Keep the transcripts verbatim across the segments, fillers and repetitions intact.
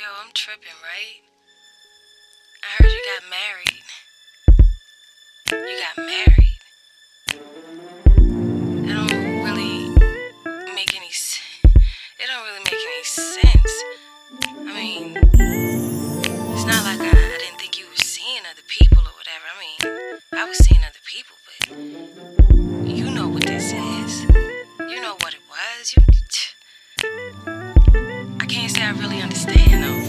Yo, I'm tripping, right? I heard you got married. You got married. It don't really make any s- It don't really make any sense. I mean, it's not like I, I didn't think you were seeing other people or whatever. I mean, I was seeing other people, but you know what this is. You know what it was. You, I can't say I really understand though.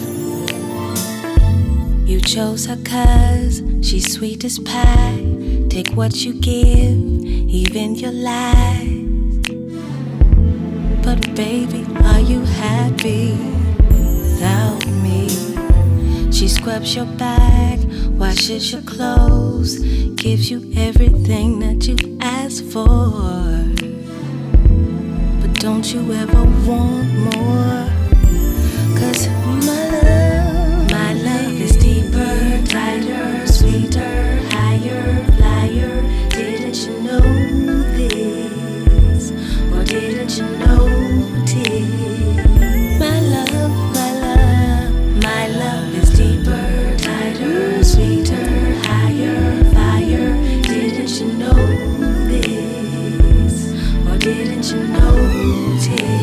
You chose her cause she's sweet as pie. Take what you give, even your lies. But baby, are you happy without me? She scrubs your back, washes your clothes, gives you everything that you ask for. But don't you ever want more? Cause my love, my love is deeper, tighter, sweeter, higher, flyer. Didn't you know this? Or didn't you notice? My love, my love, my love is deeper, tighter, sweeter, higher, fire. Didn't you know this? Or didn't you notice?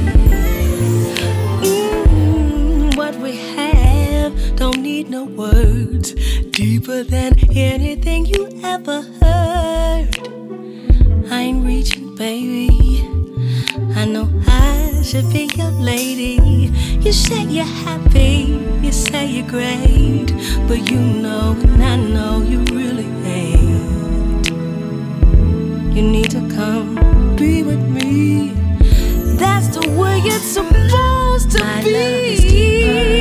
What we have don't need no words. Deeper than anything you ever heard. I ain't reaching, baby. I know I should be your lady. You say you're happy, you say you're great, but you know and I know you really ain't. You need to come be with me. That's the way it's supposed to be. My love is deeper.